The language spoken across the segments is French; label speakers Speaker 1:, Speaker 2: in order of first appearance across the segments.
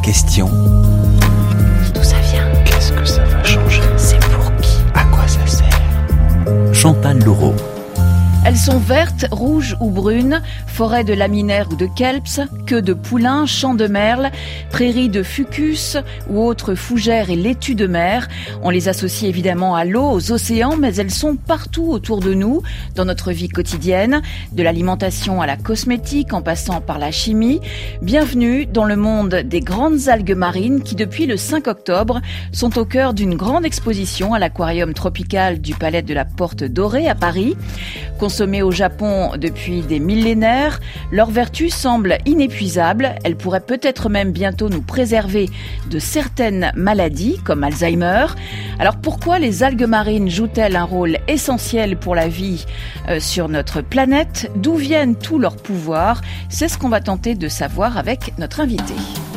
Speaker 1: question.
Speaker 2: D'où ça vient?
Speaker 3: Qu'est-ce que ça va changer?
Speaker 2: C'est pour qui?
Speaker 3: À quoi ça sert?
Speaker 1: Chantal Laureau.
Speaker 4: Elles sont vertes, rouges ou brunes, forêts de laminaires ou de kelps, queues de poulains, champs de merle, prairies de fucus ou autres fougères et laitues de mer. On les associe évidemment à l'eau, aux océans, mais elles sont partout autour de nous, dans notre vie quotidienne, de l'alimentation à la cosmétique, en passant par la chimie. Bienvenue dans le monde des grandes algues marines qui, depuis le 5 octobre, sont au cœur d'une grande exposition à l'aquarium tropical du Palais de la Porte Dorée à Paris. Consommées au Japon depuis des millénaires, leur vertu semble inépuisable. Elles pourraient peut-être même bientôt nous préserver de certaines maladies comme Alzheimer. Alors pourquoi les algues marines jouent-elles un rôle essentiel pour la vie sur notre planète? D'où viennent tous leurs pouvoirs? C'est ce qu'on va tenter de savoir avec notre invité.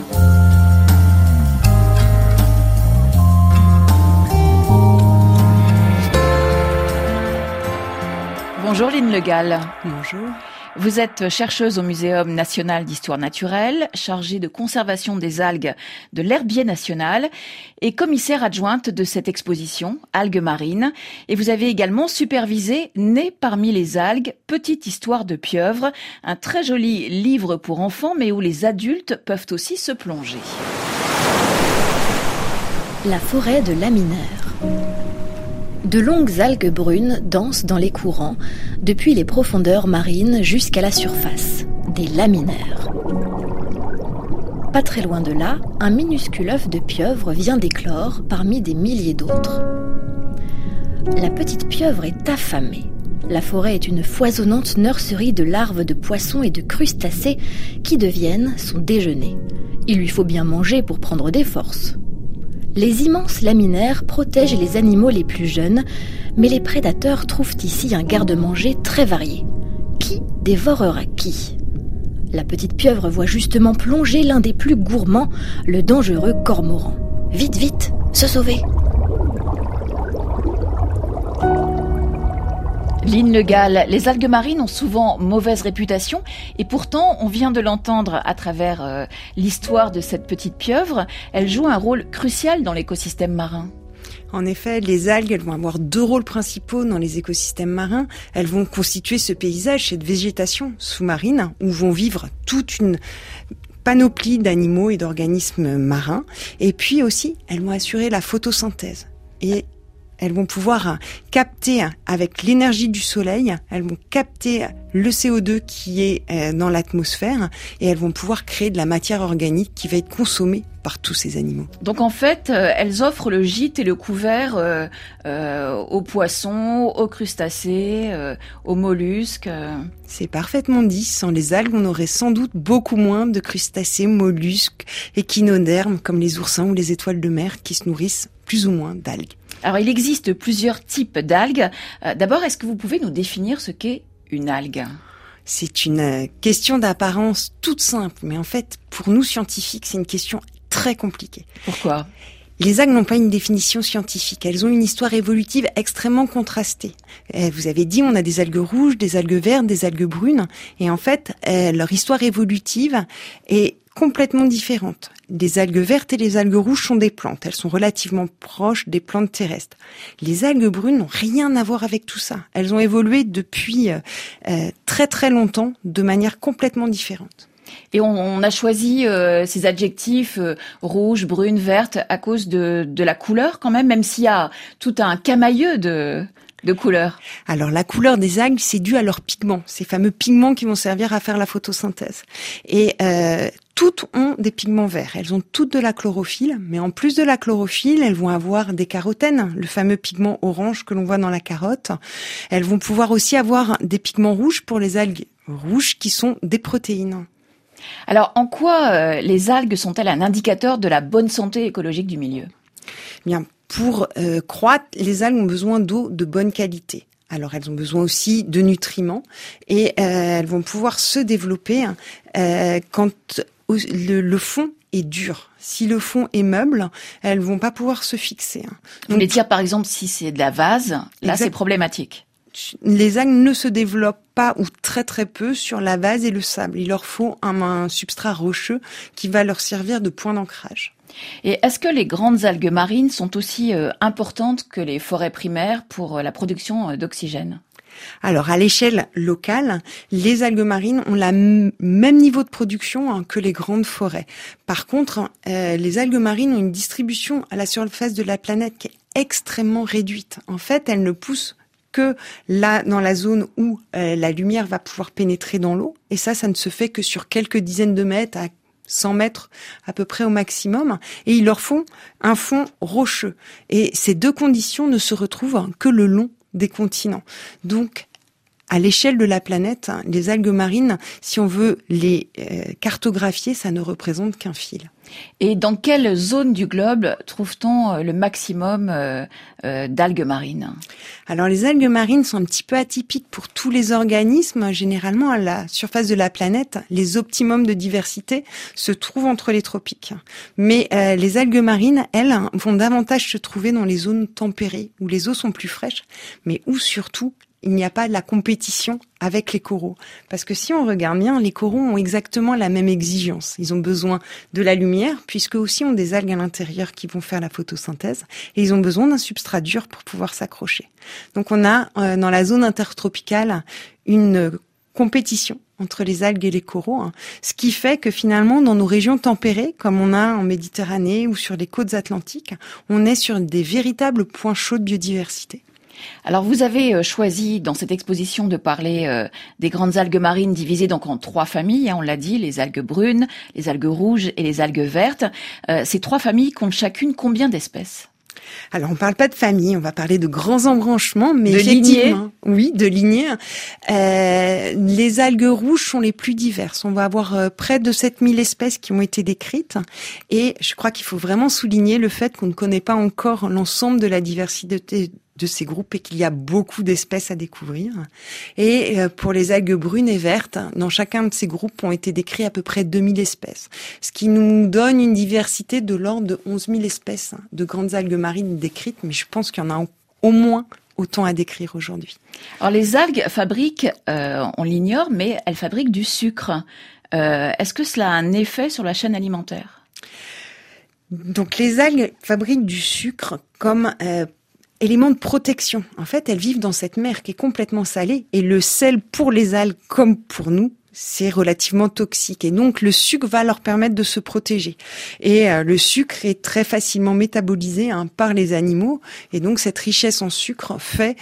Speaker 4: Bonjour Line Le Gall.
Speaker 5: Bonjour.
Speaker 4: Vous êtes chercheuse au Muséum national d'histoire naturelle, chargée de conservation des algues de l'Herbier national et commissaire adjointe de cette exposition, Algues marines. Et vous avez également supervisé Né parmi les algues, petite histoire de pieuvre, un très joli livre pour enfants mais où les adultes peuvent aussi se plonger.
Speaker 2: La forêt de laminaires. De longues algues brunes dansent dans les courants, depuis les profondeurs marines jusqu'à la surface, des laminaires. Pas très loin de là, un minuscule œuf de pieuvre vient d'éclore parmi des milliers d'autres. La petite pieuvre est affamée. La forêt est une foisonnante nurserie de larves de poissons et de crustacés qui deviennent son déjeuner. Il lui faut bien manger pour prendre des forces. Les immenses laminaires protègent les animaux les plus jeunes, mais les prédateurs trouvent ici un garde-manger très varié. Qui dévorera qui? La petite pieuvre voit justement plonger l'un des plus gourmands, le dangereux cormoran. Vite, vite, se sauver!
Speaker 4: Line Le Gall, les algues marines ont souvent mauvaise réputation et pourtant, on vient de l'entendre à travers l'histoire de cette petite pieuvre, elle joue un rôle crucial dans l'écosystème marin.
Speaker 5: En effet, les algues, elles vont avoir deux rôles principaux dans les écosystèmes marins. Elles vont constituer ce paysage, cette végétation sous-marine, où vont vivre toute une panoplie d'animaux et d'organismes marins. Et puis aussi, elles vont assurer la photosynthèse. Et elles vont pouvoir capter avec l'énergie du soleil, elles vont capter le CO2 qui est dans l'atmosphère et elles vont pouvoir créer de la matière organique qui va être consommée par tous ces animaux.
Speaker 4: Donc en fait, elles offrent le gîte et le couvert aux poissons, aux crustacés, aux mollusques.
Speaker 5: C'est parfaitement dit. Sans les algues, on aurait sans doute beaucoup moins de crustacés, mollusques, échinodermes comme les oursins ou les étoiles de mer qui se nourrissent plus ou moins d'algues.
Speaker 4: Alors il existe plusieurs types d'algues. D'abord, est-ce que vous pouvez nous définir ce qu'est une algue ?
Speaker 5: C'est une question d'apparence toute simple, mais en fait, pour nous scientifiques, c'est une question très compliquée.
Speaker 4: Pourquoi ?
Speaker 5: Les algues n'ont pas une définition scientifique. Elles ont une histoire évolutive extrêmement contrastée. Vous avez dit, on a des algues rouges, des algues vertes, des algues brunes. Et en fait, leur histoire évolutive est complètement différente. Les algues vertes et les algues rouges sont des plantes. Elles sont relativement proches des plantes terrestres. Les algues brunes n'ont rien à voir avec tout ça. Elles ont évolué depuis très très longtemps de manière complètement différente.
Speaker 4: Et on a choisi ces adjectifs rouge, brune, verte à cause de la couleur quand même s'il y a tout un camailleux de couleurs.
Speaker 5: Alors la couleur des algues, c'est dû à leurs pigments, ces fameux pigments qui vont servir à faire la photosynthèse. Et toutes ont des pigments verts. Elles ont toutes de la chlorophylle, mais en plus de la chlorophylle, elles vont avoir des carotènes, le fameux pigment orange que l'on voit dans la carotte. Elles vont pouvoir aussi avoir des pigments rouges pour les algues rouges qui sont des protéines.
Speaker 4: Alors, en quoi les algues sont-elles un indicateur de la bonne santé écologique du milieu ?
Speaker 5: Bien, pour croître, les algues ont besoin d'eau de bonne qualité. Alors, elles ont besoin aussi de nutriments et elles vont pouvoir se développer quand le fond est dur. Si le fond est meuble, elles vont pas pouvoir se fixer.
Speaker 4: Vous voulez dire, par exemple, si c'est de la vase, là,
Speaker 5: exact.
Speaker 4: c'est problématique.
Speaker 5: les algues ne se développent pas ou très très peu sur la vase et le sable. Il leur faut un substrat rocheux qui va leur servir de point d'ancrage.
Speaker 4: Et est-ce que les grandes algues marines sont aussi importantes que les forêts primaires pour la production d'oxygène ?
Speaker 5: Alors, à l'échelle locale, les algues marines ont le même niveau de production que les grandes forêts. Par contre, les algues marines ont une distribution à la surface de la planète qui est extrêmement réduite. En fait, elles ne poussent que là, dans la zone où la lumière va pouvoir pénétrer dans l'eau. Et ça ne se fait que sur quelques dizaines de mètres, à 100 mètres à peu près au maximum. Et il leur faut un fond rocheux. Et ces deux conditions ne se retrouvent que le long des continents. Donc, à l'échelle de la planète, les algues marines, si on veut les cartographier, ça ne représente qu'un fil.
Speaker 4: Et dans quelle zone du globe trouve-t-on le maximum d'algues marines ?
Speaker 5: Alors les algues marines sont un petit peu atypiques pour tous les organismes. Généralement, à la surface de la planète, les optimums de diversité se trouvent entre les tropiques. Mais les algues marines, elles, vont davantage se trouver dans les zones tempérées, où les eaux sont plus fraîches, mais où surtout il n'y a pas de la compétition avec les coraux. Parce que si on regarde bien, les coraux ont exactement la même exigence. Ils ont besoin de la lumière, puisque aussi ont des algues à l'intérieur qui vont faire la photosynthèse, et ils ont besoin d'un substrat dur pour pouvoir s'accrocher. Donc on a, dans la zone intertropicale, une compétition entre les algues et les coraux, ce qui fait que finalement, dans nos régions tempérées, comme on a en Méditerranée ou sur les côtes atlantiques, on est sur des véritables points chauds de biodiversité.
Speaker 4: Alors vous avez choisi dans cette exposition de parler des grandes algues marines divisées donc en 3 familles, on l'a dit, les algues brunes, les algues rouges et les algues vertes. Ces 3 familles comptent chacune combien d'espèces ?
Speaker 5: Alors, on parle pas de famille, on va parler de grands embranchements, mais
Speaker 4: de lignées.
Speaker 5: Oui, de lignées. Les algues rouges sont les plus diverses. On va avoir près de 7000 espèces qui ont été décrites. Et je crois qu'il faut vraiment souligner le fait qu'on ne connaît pas encore l'ensemble de la diversité de ces groupes et qu'il y a beaucoup d'espèces à découvrir. Et pour les algues brunes et vertes, dans chacun de ces groupes ont été décrits à peu près 2000 espèces, ce qui nous donne une diversité de l'ordre de 11 000 espèces de grandes algues marines décrites, mais je pense qu'il y en a au moins autant à décrire aujourd'hui.
Speaker 4: Alors les algues fabriquent, on l'ignore, mais elles fabriquent du sucre. Est-ce que cela a un effet sur la chaîne alimentaire ?
Speaker 5: Donc les algues fabriquent du sucre comme élément de protection. En fait, elles vivent dans cette mer qui est complètement salée et le sel pour les algues comme pour nous, c'est relativement toxique. Et donc, le sucre va leur permettre de se protéger. Et le sucre est très facilement métabolisé par les animaux. Et donc, cette richesse en sucre fait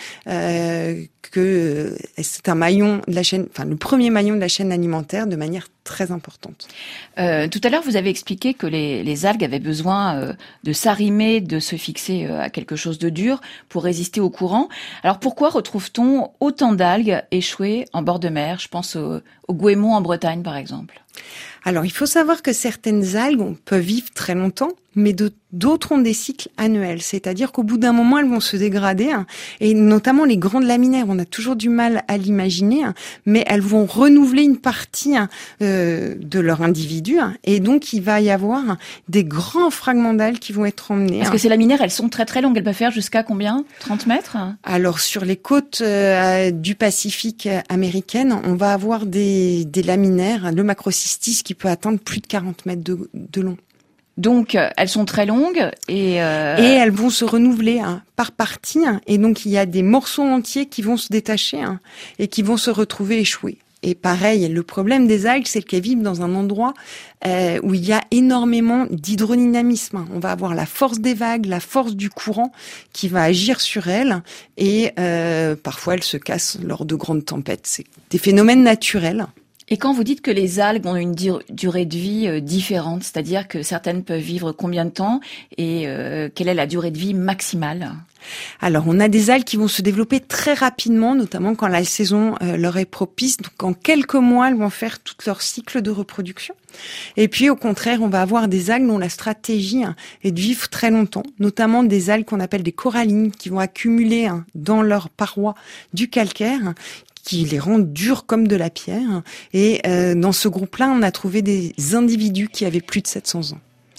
Speaker 5: que c'est un maillon de la chaîne, enfin le premier maillon de la chaîne alimentaire de manière très importante.
Speaker 4: Tout à l'heure, vous avez expliqué que les algues avaient besoin de s'arrimer, de se fixer à quelque chose de dur pour résister au courant. Alors pourquoi retrouve-t-on autant d'algues échouées en bord de mer ? Je pense au goémon en Bretagne, par exemple.
Speaker 5: Alors, il faut savoir que certaines algues peuvent vivre très longtemps, mais d'autres ont des cycles annuels. C'est-à-dire qu'au bout d'un moment, elles vont se dégrader, et notamment les grandes laminaires. On a toujours du mal à l'imaginer, mais elles vont renouveler une partie de leur individu, et donc il va y avoir des grands fragments d'algues qui vont être emmenés.
Speaker 4: Parce que ces laminaires, elles sont très très longues. Elles peuvent faire jusqu'à combien ? 30 mètres ?
Speaker 5: Alors, sur les côtes du Pacifique américaine, on va avoir des laminaires, le Macrocystis, qui peut atteindre plus de 40 mètres de long.
Speaker 4: Donc, elles sont très longues et
Speaker 5: elles vont se renouveler par partie. Et donc, il y a des morceaux entiers qui vont se détacher et qui vont se retrouver échoués. Et pareil, le problème des algues, c'est qu'elles vivent dans un endroit où il y a énormément d'hydrodynamisme. On va avoir la force des vagues, la force du courant qui va agir sur elles. Et parfois, elles se cassent lors de grandes tempêtes. C'est des phénomènes naturels.
Speaker 4: Et quand vous dites que les algues ont une durée de vie différente, c'est-à-dire que certaines peuvent vivre combien de temps et quelle est la durée de vie maximale ?
Speaker 5: Alors, on a des algues qui vont se développer très rapidement, notamment quand la saison leur est propice. Donc, en quelques mois, elles vont faire tout leur cycle de reproduction. Et puis, au contraire, on va avoir des algues dont la stratégie est de vivre très longtemps, notamment des algues qu'on appelle des corallines, qui vont accumuler dans leurs parois du calcaire, qui les rendent durs comme de la pierre. Et dans ce groupe-là, on a trouvé des individus qui avaient plus de 700 ans.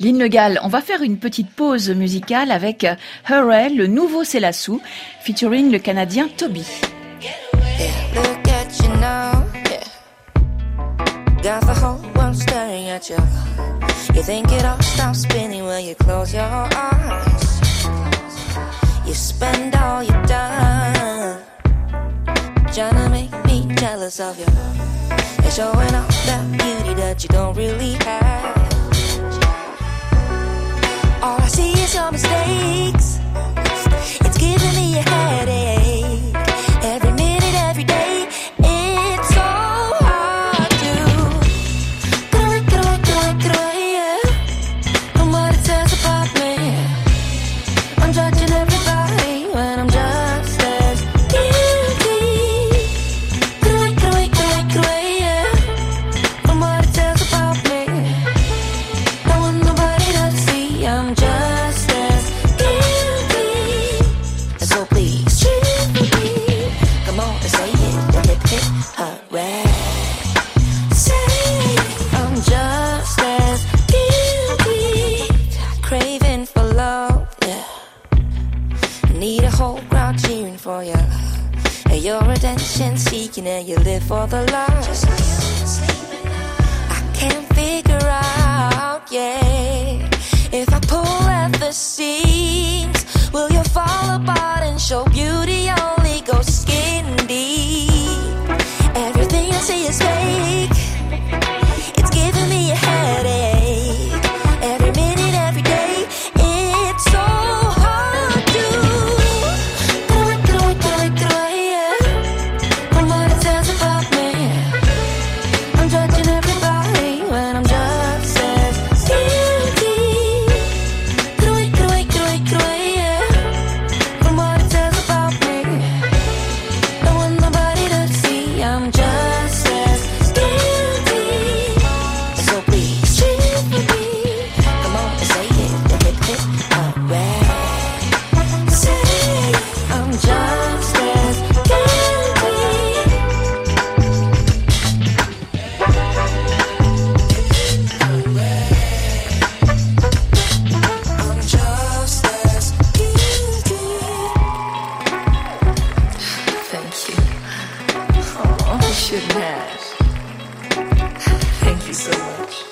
Speaker 4: Lynn Le Gall, on va faire une petite pause musicale avec Hurray, le nouveau Célassou, featuring le Canadien Toby.
Speaker 1: Look at you now, got the whole world staring at you. You think it all stops spinning when you close your eyes. You spend all your time trying to make me jealous of you. And showing off that beauty that you don't really have. All I see is your mistakes. It's giving me a headache. Every minute, every day. It's so hard to get away, yeah, from what it says about me. I'm judging everybody when I'm just as guilty. Get away, yeah, from what it says about me. Don't want nobody to see I'm just as guilty. And so please treat me. Come on and say it, hip hip hooray. Say I'm just as guilty. Craving for love, yeah. Need a whole crowd cheering for you. And your attention seeking and you live for the love. I can't figure out, yeah, if I pull at the seams, will you fall apart and show beauty only goes skin deep? Everything I see is fake. It's giving me a headache. Every minute, every day. It's so hard to get away, yeah, from what it says about me. I'm judging everybody when I'm just as guilty. Get away, yeah, from what it says about me. Don't want nobody to see I'm just as guilty. So please treat me. Come on and say it, hip hip hooray. Say I'm just as guilty. I'm just as guilty. Thank you. Oh, I shouldn't have. Thank you so much.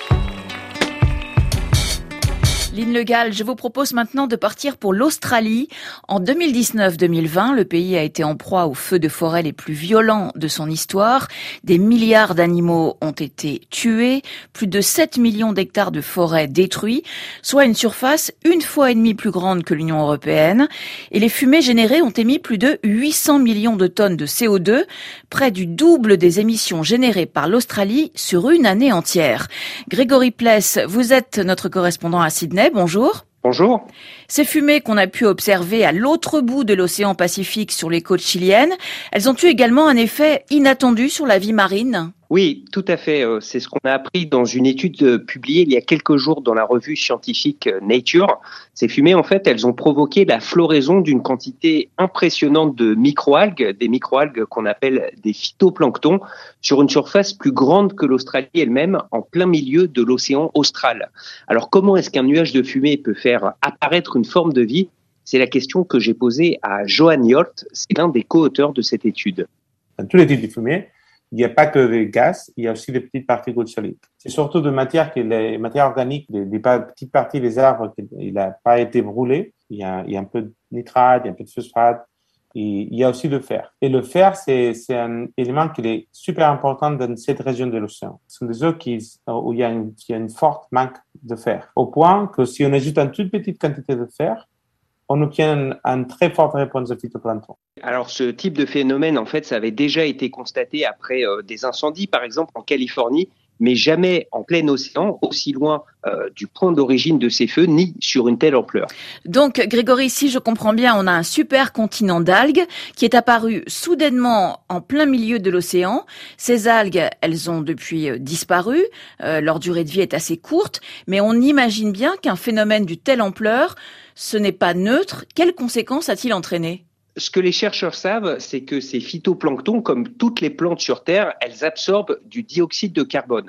Speaker 4: Lynn Le Gall, je vous propose maintenant de partir pour l'Australie. En 2019-2020, le pays a été en proie aux feux de forêt les plus violents de son histoire. Des milliards d'animaux ont été tués, plus de 7 millions d'hectares de forêt détruits, soit une surface 1,5 fois plus grande que l'Union européenne. Et les fumées générées ont émis plus de 800 millions de tonnes de CO2, près du double des émissions générées par l'Australie sur une année entière. Grégory Pless, vous êtes notre correspondant à Sydney. Bonjour.
Speaker 6: Bonjour.
Speaker 4: Ces fumées qu'on a pu observer à l'autre bout de l'océan Pacifique sur les côtes chiliennes, elles ont eu également un effet inattendu sur la vie marine.
Speaker 6: Oui, tout à fait. C'est ce qu'on a appris dans une étude publiée il y a quelques jours dans la revue scientifique Nature. Ces fumées, en fait, elles ont provoqué la floraison d'une quantité impressionnante de microalgues, des microalgues qu'on appelle des phytoplanctons, sur une surface plus grande que l'Australie elle-même, en plein milieu de l'océan austral. Alors, comment est-ce qu'un nuage de fumée peut faire apparaître une forme de vie ? C'est la question que j'ai posée à Johan Yolt, c'est l'un des co-auteurs de cette étude.
Speaker 7: Dans tous les types de fumée, il n'y a pas que des gaz, il y a aussi des petites particules solides. C'est surtout de matières organiques, des petites parties des arbres qui n'a pas été brûlé. Il y a un peu de nitrate, il y a un peu de phosphate. Et il y a aussi le fer. Et le fer, c'est un élément qui est super important dans cette région de l'océan. Ce sont des eaux où il y a une forte manque de fer. Au point que si on ajoute une toute petite quantité de fer, on obtient une très forte réponse de phytoplancton.
Speaker 6: Alors, ce type de phénomène, en fait, ça avait déjà été constaté après des incendies, par exemple en Californie, mais jamais en plein océan, aussi loin du point d'origine de ces feux, ni sur une telle ampleur.
Speaker 4: Donc, Grégory, si je comprends bien, on a un super continent d'algues qui est apparu soudainement en plein milieu de l'océan. Ces algues, elles ont depuis disparu. Leur durée de vie est assez courte, mais on imagine bien qu'un phénomène d'une telle ampleur, ce n'est pas neutre. Quelles conséquences a-t-il entraîné ?
Speaker 6: Ce que les chercheurs savent, c'est que ces phytoplanctons, comme toutes les plantes sur Terre, elles absorbent du dioxyde de carbone.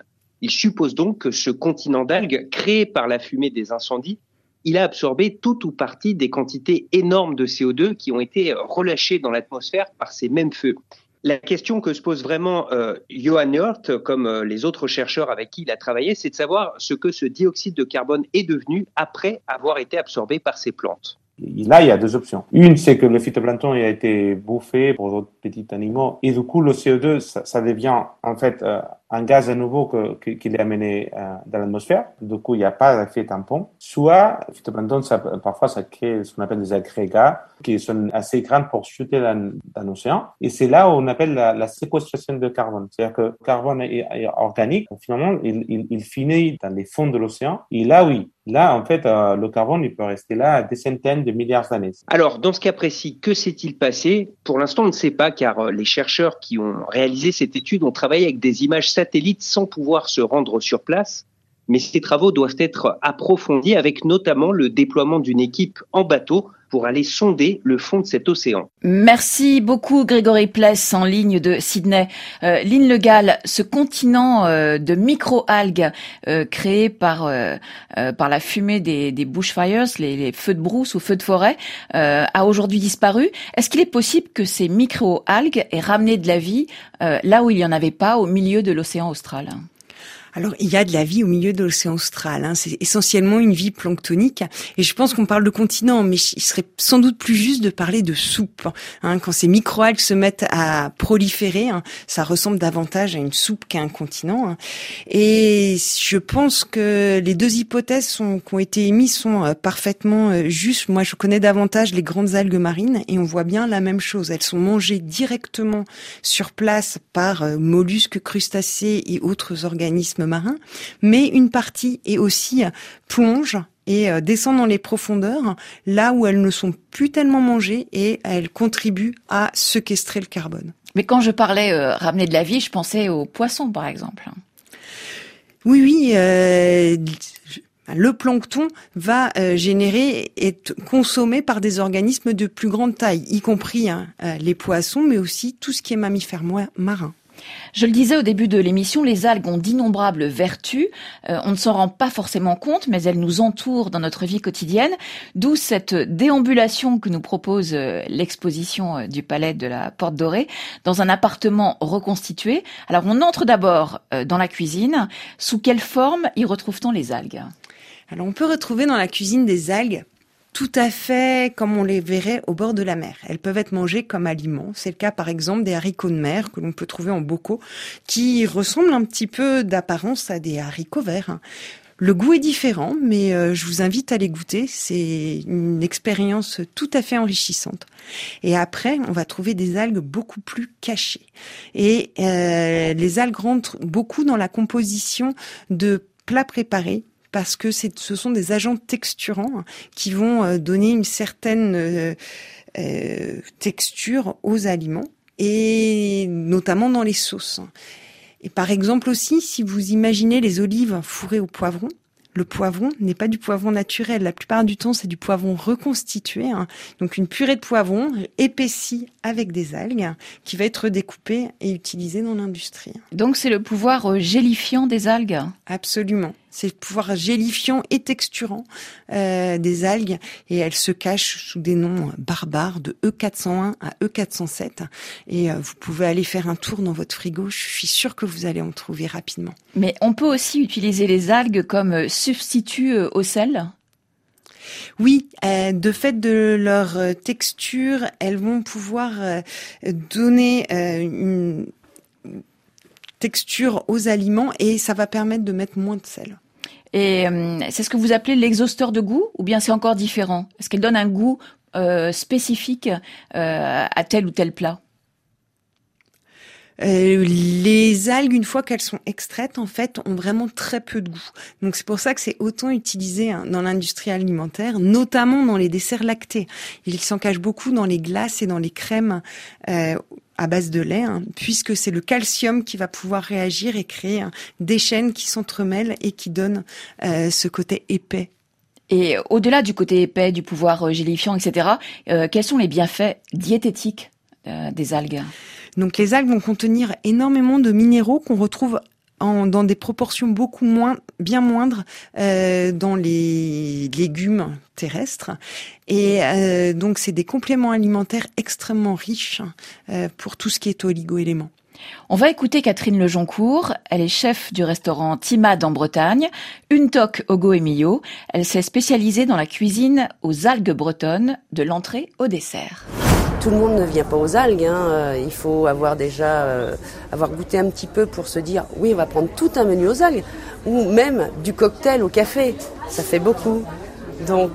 Speaker 6: Il suppose donc que ce continent d'algues, créé par la fumée des incendies, il a absorbé tout ou partie des quantités énormes de CO2 qui ont été relâchées dans l'atmosphère par ces mêmes feux. La question que se pose vraiment Johan Hurt, comme les autres chercheurs avec qui il a travaillé, c'est de savoir ce que ce dioxyde de carbone est devenu après avoir été absorbé par ces plantes.
Speaker 7: Là, il y a deux options. Une, c'est que le phytoplancton a été bouffé pour d'autres petits animaux et du coup, le CO2, ça devient en fait un gaz à nouveau qu'il est amené dans l'atmosphère. Du coup, il n'y a pas d'effet tampon. Soit, le phytoplancton, parfois, ça crée ce qu'on appelle des agrégats qui sont assez grands pour chuter dans l'océan. Et c'est là où on appelle la séquestration de carbone. C'est-à-dire que le carbone est organique. Finalement, il finit dans les fonds de l'océan. Et là, oui. Là, en fait, le carbone, il peut rester là des centaines de milliards d'années.
Speaker 6: Alors, dans ce cas précis, que s'est-il passé ? Pour l'instant, on ne sait pas, car les chercheurs qui ont réalisé cette étude ont travaillé avec des images satellites sans pouvoir se rendre sur place. Mais ces travaux doivent être approfondis avec notamment le déploiement d'une équipe en bateau pour aller sonder le fond de cet océan.
Speaker 4: Merci beaucoup Grégory Pless en ligne de Sydney. Lynn Le Gall, ce continent de micro-algues créé par la fumée des bushfires, les feux de brousse ou feux de forêt, a aujourd'hui disparu. Est-ce qu'il est possible que ces micro-algues aient ramené de la vie là où il n'y en avait pas, au milieu de l'océan austral ?
Speaker 5: Alors, il y a de la vie au milieu de l'océan austral. C'est essentiellement une vie planctonique. Et je pense qu'on parle de continent, mais il serait sans doute plus juste de parler de soupe. Quand ces microalgues se mettent à proliférer, ça ressemble davantage à une soupe qu'à un continent. Et je pense que les deux hypothèses qui ont été émises sont parfaitement justes. Moi, je connais davantage les grandes algues marines et on voit bien la même chose. Elles sont mangées directement sur place par mollusques, crustacés et autres organismes marins, mais une partie est aussi plonge et descend dans les profondeurs, là où elles ne sont plus tellement mangées et elles contribuent à séquestrer le carbone.
Speaker 4: Mais quand je parlais ramener de la vie, je pensais aux poissons, par exemple.
Speaker 5: Oui, le plancton va générer et être consommé par des organismes de plus grande taille, y compris les poissons, mais aussi tout ce qui est mammifères marins.
Speaker 4: Je le disais au début de l'émission, les algues ont d'innombrables vertus. On ne s'en rend pas forcément compte, mais elles nous entourent dans notre vie quotidienne. D'où cette déambulation que nous propose l'exposition du Palais de la Porte Dorée, dans un appartement reconstitué. Alors, on entre d'abord dans la cuisine. Sous quelle forme y retrouve-t-on les algues ?
Speaker 5: Alors, on peut retrouver dans la cuisine des algues tout à fait comme on les verrait au bord de la mer. Elles peuvent être mangées comme aliments. C'est le cas, par exemple, des haricots de mer que l'on peut trouver en bocaux, qui ressemblent un petit peu d'apparence à des haricots verts. Le goût est différent, mais je vous invite à les goûter. C'est une expérience tout à fait enrichissante. Et après, on va trouver des algues beaucoup plus cachées. Et les algues rentrent beaucoup dans la composition de plats préparés, parce que ce sont des agents texturants qui vont donner une certaine texture aux aliments, et notamment dans les sauces. Et par exemple aussi, si vous imaginez les olives fourrées au poivron, le poivron n'est pas du poivron naturel. La plupart du temps, c'est du poivron reconstitué. Donc une purée de poivron épaissie avec des algues qui va être découpée et utilisée dans l'industrie.
Speaker 4: Donc c'est le pouvoir gélifiant des algues ?
Speaker 5: Absolument. C'est le pouvoir gélifiant et texturant des algues, et elles se cachent sous des noms barbares de E401 à E407. Et vous pouvez aller faire un tour dans votre frigo, je suis sûre que vous allez en trouver rapidement.
Speaker 4: Mais on peut aussi utiliser les algues comme substitut au sel ?
Speaker 5: Oui, de fait de leur texture, elles vont pouvoir donner une texture aux aliments, et ça va permettre de mettre moins de sel.
Speaker 4: Et c'est ce que vous appelez l'exhausteur de goût, ou bien c'est encore différent ? Est-ce qu'elle donne un goût spécifique à tel ou tel plat ?
Speaker 5: Les algues, une fois qu'elles sont extraites, en fait, ont vraiment très peu de goût. Donc c'est pour ça que c'est autant utilisé dans l'industrie alimentaire, notamment dans les desserts lactés. Il s'en cache beaucoup dans les glaces et dans les crèmes à base de lait, puisque c'est le calcium qui va pouvoir réagir et créer des chaînes qui s'entremêlent et qui donnent ce côté épais.
Speaker 4: Et au-delà du côté épais, du pouvoir gélifiant, etc., quels sont les bienfaits diététiques des algues ?
Speaker 5: Donc les algues vont contenir énormément de minéraux qu'on retrouve dans des proportions bien moindres dans les légumes terrestres. Et donc, c'est des compléments alimentaires extrêmement riches pour tout ce qui est oligo-éléments.
Speaker 4: On va écouter Catherine Lejoncourt. Elle est chef du restaurant Timade en Bretagne, une toque au Goemio. Elle s'est spécialisée dans la cuisine aux algues bretonnes, de l'entrée au dessert.
Speaker 8: Tout le monde ne vient pas aux algues. Il faut avoir goûté un petit peu pour se dire oui, on va prendre tout un menu aux algues. Ou même du cocktail au café. Ça fait beaucoup. Donc,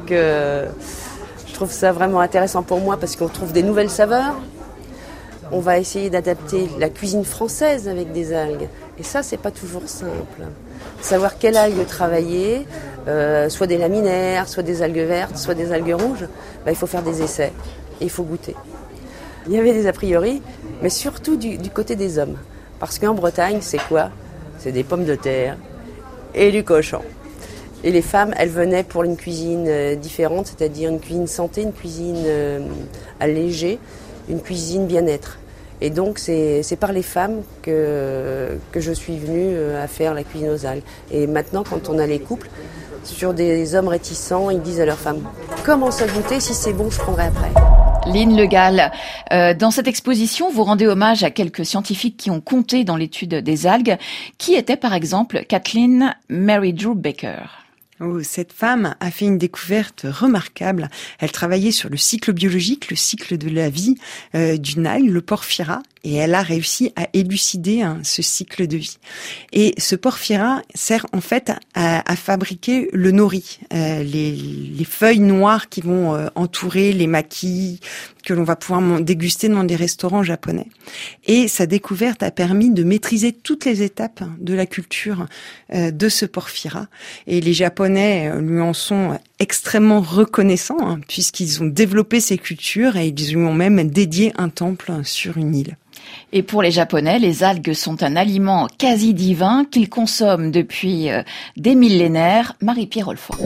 Speaker 8: je trouve ça vraiment intéressant pour moi parce qu'on trouve des nouvelles saveurs. On va essayer d'adapter la cuisine française avec des algues. Et ça, c'est pas toujours simple. Savoir quelle algue travailler, soit des laminaires, soit des algues vertes, soit des algues rouges, il faut faire des essais et il faut goûter. Il y avait des a priori, mais surtout du côté des hommes. Parce qu'en Bretagne, c'est quoi ? C'est des pommes de terre et du cochon. Et les femmes, elles venaient pour une cuisine différente, c'est-à-dire une cuisine santé, une cuisine allégée, une cuisine bien-être. Et donc, c'est par les femmes que je suis venue à faire la cuisine aux algues. Et maintenant, quand on a les couples, sur des hommes réticents, ils disent à leurs femmes « Commence à goûter, si c'est bon, je prendrai après ».
Speaker 4: Lynn Le Gall, dans cette exposition, vous rendez hommage à quelques scientifiques qui ont compté dans l'étude des algues. Qui était par exemple Kathleen Mary Drew Baker ?
Speaker 5: Oh, cette femme a fait une découverte remarquable. Elle travaillait sur le cycle biologique, le cycle de la vie d'une algue, le porphyra, et elle a réussi à élucider ce cycle de vie. Et ce porphyra sert en fait à fabriquer le nori, les feuilles noires qui vont entourer les makis que l'on va pouvoir déguster dans des restaurants japonais. Et sa découverte a permis de maîtriser toutes les étapes de la culture de ce porphyra. Et les Japonais lui en sont extrêmement reconnaissants, puisqu'ils ont développé ces cultures et ils lui ont même dédié un temple sur une île.
Speaker 4: Et pour les Japonais, les algues sont un aliment quasi divin qu'ils consomment depuis des millénaires. Marie-Pierre Olfort.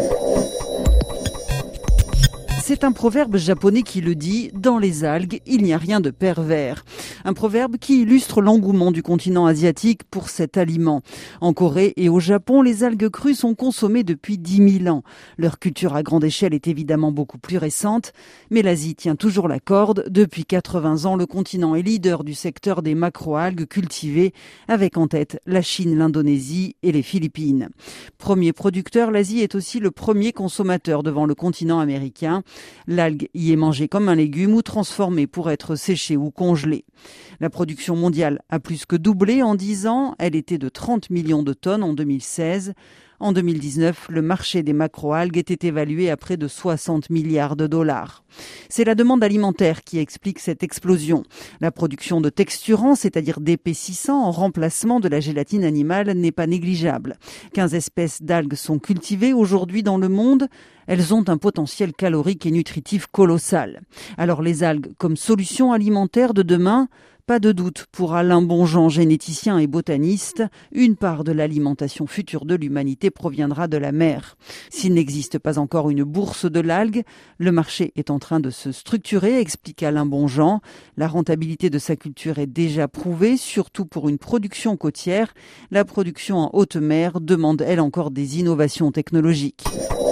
Speaker 9: C'est un proverbe japonais qui le dit, dans les algues, il n'y a rien de pervers. Un proverbe qui illustre l'engouement du continent asiatique pour cet aliment. En Corée et au Japon, les algues crues sont consommées depuis 10 000 ans. Leur culture à grande échelle est évidemment beaucoup plus récente, mais l'Asie tient toujours la corde. Depuis 80 ans, le continent est leader du secteur des macroalgues cultivées, avec en tête la Chine, l'Indonésie et les Philippines. Premier producteur, l'Asie est aussi le premier consommateur devant le continent américain. L'algue y est mangée comme un légume ou transformée pour être séchée ou congelée. La production mondiale a plus que doublé en 10 ans. Elle était de 30 millions de tonnes en 2016. En 2019, le marché des macroalgues était évalué à près de 60 milliards de dollars. C'est la demande alimentaire qui explique cette explosion. La production de texturants, c'est-à-dire d'épaississants en remplacement de la gélatine animale, n'est pas négligeable. 15 espèces d'algues sont cultivées aujourd'hui dans le monde. Elles ont un potentiel calorique et nutritif colossal. Alors les algues comme solution alimentaire de demain ? Pas de doute pour Alain Bonjean, généticien et botaniste, une part de l'alimentation future de l'humanité proviendra de la mer. S'il n'existe pas encore une bourse de l'algue, le marché est en train de se structurer, explique Alain Bonjean. La rentabilité de sa culture est déjà prouvée, surtout pour une production côtière. La production en haute mer demande, elle, encore des innovations technologiques.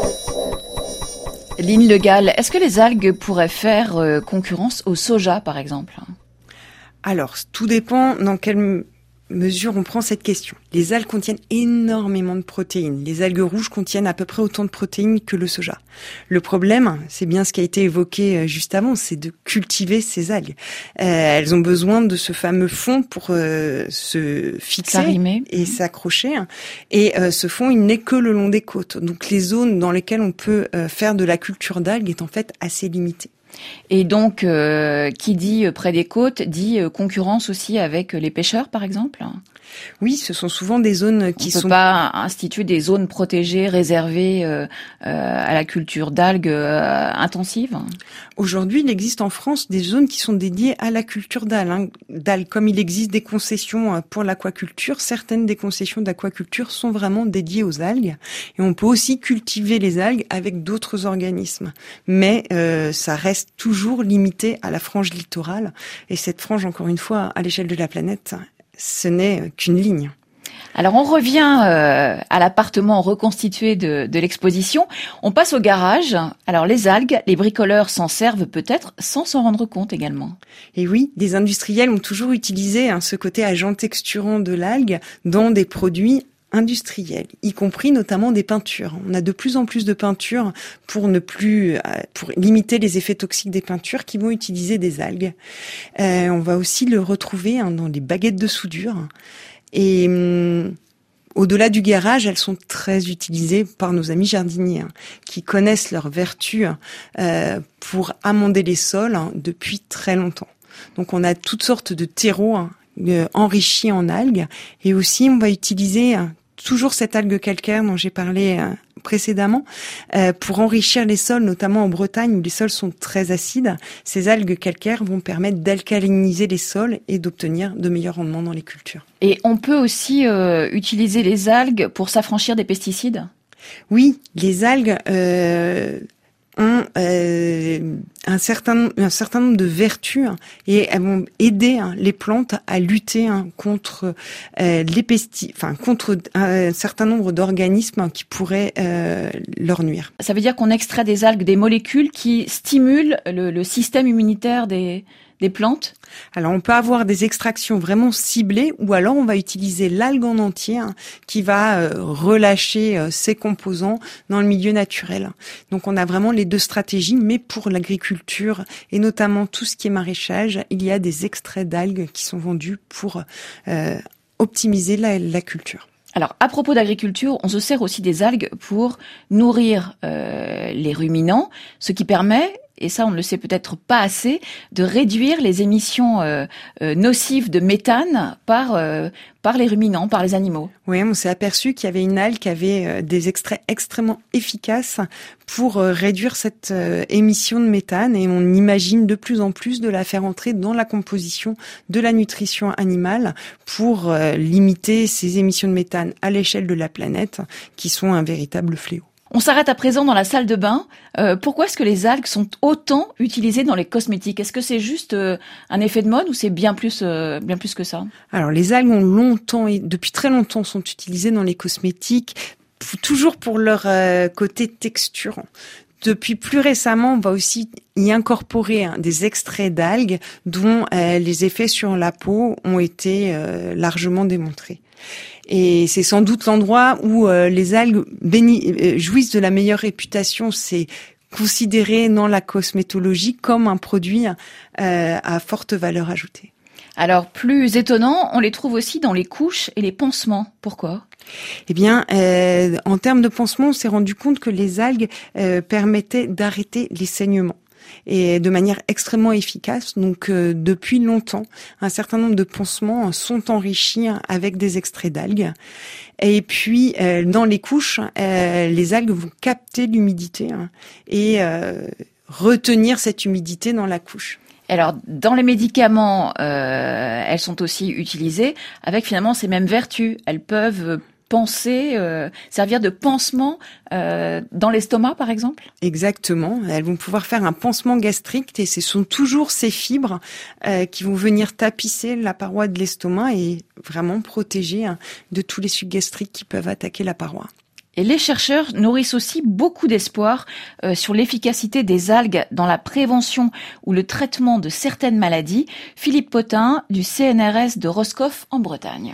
Speaker 4: Lynn Le Gall, est-ce que les algues pourraient faire concurrence au soja, par exemple ?
Speaker 5: Alors, tout dépend dans quelle mesure on prend cette question. Les algues contiennent énormément de protéines. Les algues rouges contiennent à peu près autant de protéines que le soja. Le problème, c'est bien ce qui a été évoqué juste avant, c'est de cultiver ces algues. Elles ont besoin de ce fameux fond pour se fixer et s'accrocher. Et ce fond, il n'est que le long des côtes. Donc les zones dans lesquelles on peut faire de la culture d'algues est en fait assez limitée.
Speaker 4: Et donc, qui dit près des côtes, dit concurrence aussi avec les pêcheurs, par exemple ?
Speaker 5: Oui, ce sont souvent des zones qui sont...
Speaker 4: On ne peut pas instituer des zones protégées, réservées à la culture d'algues intensive ?
Speaker 5: Aujourd'hui, il existe en France des zones qui sont dédiées à la culture d'algues. Comme il existe des concessions pour l'aquaculture, certaines des concessions d'aquaculture sont vraiment dédiées aux algues. Et on peut aussi cultiver les algues avec d'autres organismes. Mais ça reste toujours limité à la frange littorale. Et cette frange, encore une fois, à l'échelle de la planète, ce n'est qu'une ligne.
Speaker 4: Alors on revient à l'appartement reconstitué de l'exposition. On passe au garage. Alors les algues, les bricoleurs s'en servent peut-être sans s'en rendre compte également.
Speaker 5: Et oui, des industriels ont toujours utilisé ce côté agent texturant de l'algue dans des produits industriels, y compris notamment des peintures. On a de plus en plus de peintures pour limiter les effets toxiques des peintures qui vont utiliser des algues. On va aussi le retrouver dans les baguettes de soudure. Et au-delà du garage, elles sont très utilisées par nos amis jardiniers qui connaissent leurs vertus pour amender les sols depuis très longtemps. Donc on a toutes sortes de terreaux enrichis en algues, et aussi on va utiliser toujours cette algue calcaire dont j'ai parlé précédemment pour enrichir les sols, notamment en Bretagne où les sols sont très acides. Ces algues calcaires vont permettre d'alcaliniser les sols et d'obtenir de meilleurs rendements dans les cultures.
Speaker 4: Et on peut aussi utiliser les algues pour s'affranchir des pesticides ?
Speaker 5: Oui, les algues ont un certain nombre de vertus et elles vont aider les plantes à lutter contre les pesticides, contre un certain nombre d'organismes qui pourraient leur nuire.
Speaker 4: Ça veut dire qu'on extrait des algues des molécules qui stimulent le système immunitaire des plantes ?
Speaker 5: Alors on peut avoir des extractions vraiment ciblées, ou alors on va utiliser l'algue en entier qui va relâcher ses composants dans le milieu naturel. Donc on a vraiment les deux stratégies, mais pour l'agriculture et notamment tout ce qui est maraîchage, il y a des extraits d'algues qui sont vendus pour optimiser la culture.
Speaker 4: Alors, à propos d'agriculture, on se sert aussi des algues pour nourrir les ruminants, ce qui permet, et ça on ne le sait peut-être pas assez, de réduire les émissions nocives de méthane par les ruminants, par les animaux.
Speaker 5: Oui, on s'est aperçu qu'il y avait une algue qui avait des extraits extrêmement efficaces pour réduire cette émission de méthane, et on imagine de plus en plus de la faire entrer dans la composition de la nutrition animale pour limiter ces émissions de méthane à l'échelle de la planète qui sont un véritable fléau.
Speaker 4: On s'arrête à présent dans la salle de bain. Pourquoi est-ce que les algues sont autant utilisées dans les cosmétiques ? Est-ce que c'est juste un effet de mode ou c'est bien plus que ça ?
Speaker 5: Alors les algues ont longtemps et depuis très longtemps sont utilisées dans les cosmétiques, toujours pour leur côté texturant. Depuis plus récemment, on va aussi y incorporer des extraits d'algues dont les effets sur la peau ont été largement démontrés. Et c'est sans doute l'endroit où les algues jouissent de la meilleure réputation. C'est considéré dans la cosmétologie comme un produit à forte valeur ajoutée.
Speaker 4: Alors, plus étonnant, on les trouve aussi dans les couches et les pansements. Pourquoi ?
Speaker 5: Eh bien, en termes de pansements, on s'est rendu compte que les algues permettaient d'arrêter les saignements, et de manière extrêmement efficace. Donc, depuis longtemps, un certain nombre de pansements sont enrichis avec des extraits d'algues. Et puis, dans les couches, les algues vont capter l'humidité et retenir cette humidité dans la couche.
Speaker 4: Alors, dans les médicaments, elles sont aussi utilisées avec finalement ces mêmes vertus. Elles peuvent servir de pansement dans l'estomac, par exemple ?
Speaker 5: Exactement. Elles vont pouvoir faire un pansement gastrique, et ce sont toujours ces fibres qui vont venir tapisser la paroi de l'estomac et vraiment protéger de tous les sucs gastriques qui peuvent attaquer la paroi.
Speaker 4: Et les chercheurs nourrissent aussi beaucoup d'espoir sur l'efficacité des algues dans la prévention ou le traitement de certaines maladies. Philippe Potin, du CNRS de Roscoff en Bretagne.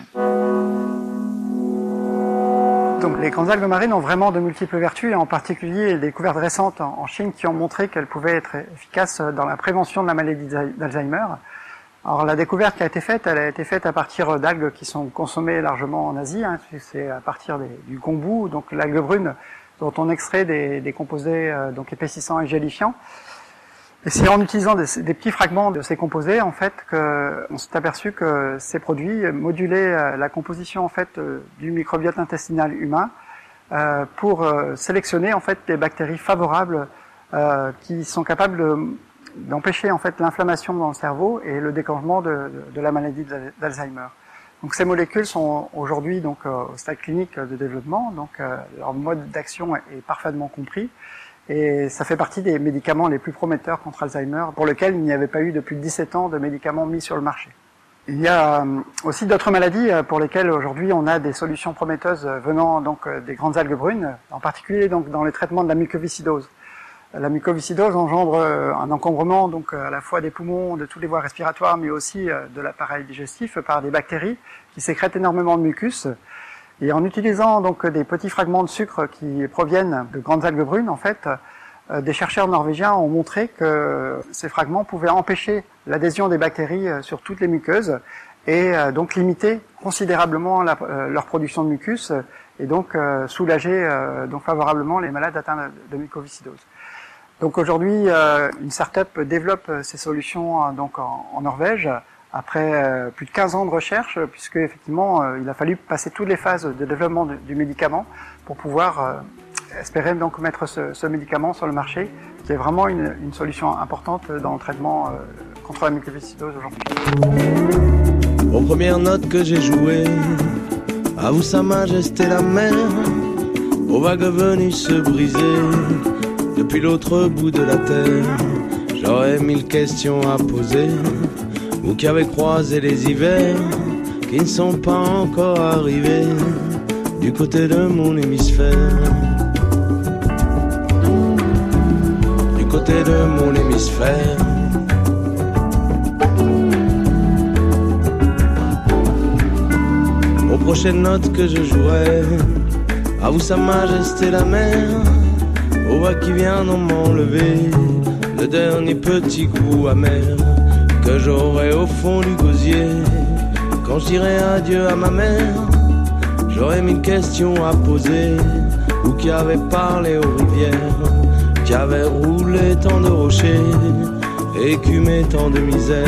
Speaker 10: Donc, les grandes algues marines ont vraiment de multiples vertus, et en particulier les découvertes récentes en Chine qui ont montré qu'elles pouvaient être efficaces dans la prévention de la maladie d'Alzheimer. Alors la découverte qui a été faite, elle a été faite à partir d'algues qui sont consommées largement en Asie. C'est à partir du kombu, donc l'algue brune, dont on extrait des composés donc épaississants et gélifiants. Et c'est en utilisant des petits fragments de ces composés, en fait, qu'on s'est aperçu que ces produits modulaient la composition, en fait, du microbiote intestinal humain pour sélectionner, en fait, des bactéries favorables qui sont capables d'empêcher, en fait, l'inflammation dans le cerveau et le déclenchement de la maladie d'Alzheimer. Donc ces molécules sont aujourd'hui donc au stade clinique de développement, donc leur mode d'action est parfaitement compris. Et ça fait partie des médicaments les plus prometteurs contre Alzheimer, pour lesquels il n'y avait pas eu depuis 17 ans de médicaments mis sur le marché. Il y a aussi d'autres maladies pour lesquelles aujourd'hui on a des solutions prometteuses venant donc des grandes algues brunes, en particulier donc dans les traitements de la mucoviscidose. La mucoviscidose engendre un encombrement donc à la fois des poumons, de toutes les voies respiratoires, mais aussi de l'appareil digestif par des bactéries qui sécrètent énormément de mucus. Et en utilisant donc des petits fragments de sucre qui proviennent de grandes algues brunes, en fait, des chercheurs norvégiens ont montré que ces fragments pouvaient empêcher l'adhésion des bactéries sur toutes les muqueuses et donc limiter considérablement leur production de mucus et donc soulager donc favorablement les malades atteints de mucoviscidose. Donc aujourd'hui, une start-up développe ces solutions donc en Norvège après plus de 15 ans de recherche, puisque effectivement il a fallu passer toutes les phases de développement du médicament pour pouvoir espérer donc mettre ce médicament sur le marché, qui est vraiment une solution importante dans le traitement contre la mucoviscidose aujourd'hui.
Speaker 11: Aux premières notes que j'ai jouées, à vous sa majesté la mer, aux vagues venues se briser depuis l'autre bout de la terre. J'aurais 1000 questions à poser, vous qui avez croisé les hivers qui ne sont pas encore arrivés du côté de mon hémisphère. Du côté de mon hémisphère. Aux prochaines notes que je jouerai, à vous sa majesté la mer, aux vagues qui viendront m'enlever le dernier petit goût amer que j'aurai au fond du gosier. Quand je dirai adieu à ma mère, j'aurai 1000 questions à poser. Vous qui avez parlé aux rivières, qui avez roulé tant de rochers, écumé tant de misère.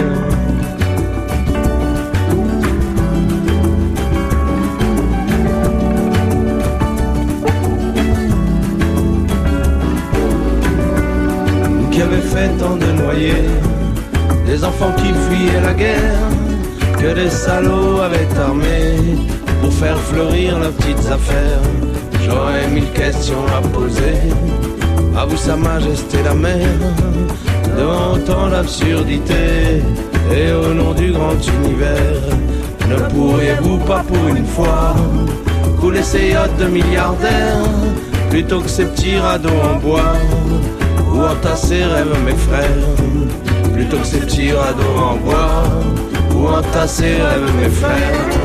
Speaker 11: Vous qui avez fait tant de noyés, des enfants qui fuyaient la guerre, que des salauds avaient armé pour faire fleurir leurs petites affaires. J'aurais 1000 questions à poser, à vous sa majesté la mer, devant autant d'absurdité et au nom du grand univers. Ne pourriez-vous pas pour une fois couler ces yachts de milliardaires plutôt que ces petits radeaux en bois, ou entasser rêves mes frères, plutôt que ces petits radeaux en bois, ou entasser rêves mes frères.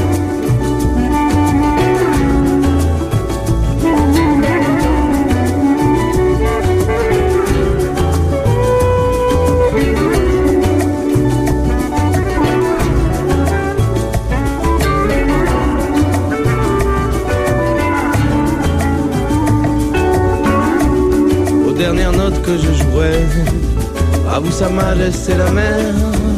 Speaker 11: Dernière note que je jouerai, à vous sa majesté la mer,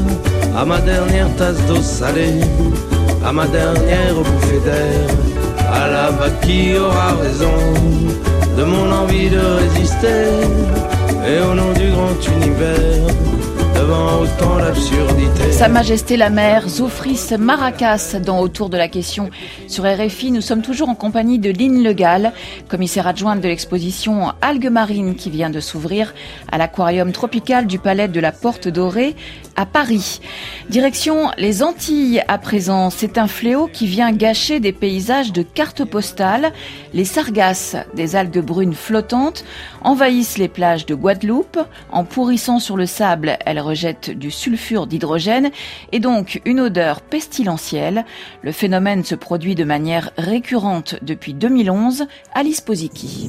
Speaker 11: à ma dernière tasse d'eau salée, à ma dernière bouffée d'air, à la vague qui aura raison de mon envie de résister, et au nom du grand univers, devant autant d'absurdité.
Speaker 4: Sa Majesté la Mer, Zoufris Maracas, dans Autour de la question sur RFI. Nous sommes toujours en compagnie de Lynn Le Gall, commissaire adjointe de l'exposition Algues marines qui vient de s'ouvrir à l'aquarium tropical du Palais de la Porte Dorée à Paris. Direction les Antilles à présent. C'est un fléau qui vient gâcher des paysages de cartes postales. Les sargasses, des algues brunes flottantes, envahissent les plages de Guadeloupe. En pourrissant sur le sable, elles rejettent du sulfure d'hydrogène et donc une odeur pestilentielle. Le phénomène se produit de manière récurrente depuis 2011. Alice Posicki.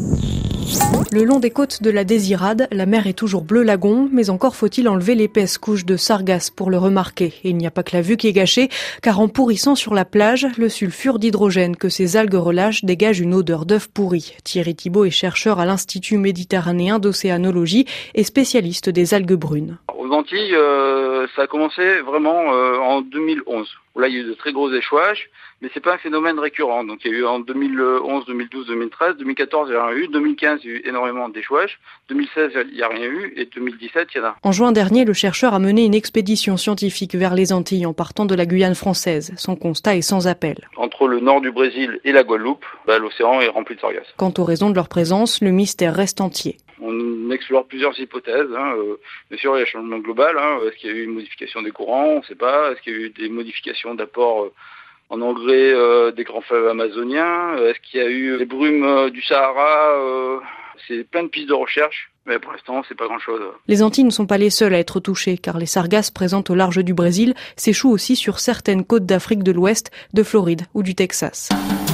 Speaker 12: Le long des côtes de la Désirade, la mer est toujours bleu lagon, mais encore faut-il enlever l'épaisse couche de sargasses pour le remarquer. Et il n'y a pas que la vue qui est gâchée, car en pourrissant sur la plage, le sulfure d'hydrogène que ces algues relâchent dégage une odeur d'œuf pourri. Thierry Thibault est chercheur à l'Institut méditerranéen d'océanologie et spécialiste des algues brunes.
Speaker 13: Aux Antilles, ça a commencé vraiment en 2011. Là, il y a eu de très gros échouages, mais c'est pas un phénomène récurrent. Donc, il y a eu en 2011, 2012, 2013, 2014, il n'y a rien eu, 2015, il y a eu énormément d'échouages, 2016, il n'y a rien eu, et 2017, il y en a.
Speaker 12: En juin dernier, le chercheur a mené une expédition scientifique vers les Antilles en partant de la Guyane française. Son constat est sans appel.
Speaker 13: Entre le nord du Brésil et la Guadeloupe, l'océan est rempli de sargasses.
Speaker 12: Quant aux raisons de leur présence, le mystère reste entier.
Speaker 13: On explore plusieurs hypothèses. Bien sûr, il y a changement global. Est-ce qu'il y a eu une modification des courants? On ne sait pas. Est-ce qu'il y a eu des modifications d'apport en engrais des grands fleuves amazoniens? Est-ce qu'il y a eu des brumes du Sahara? C'est plein de pistes de recherche. Mais pour l'instant, c'est pas grand-chose.
Speaker 12: Les Antilles ne sont pas les seules à être touchées, car les sargasses présentes au large du Brésil s'échouent aussi sur certaines côtes d'Afrique de l'Ouest, de Floride ou du Texas.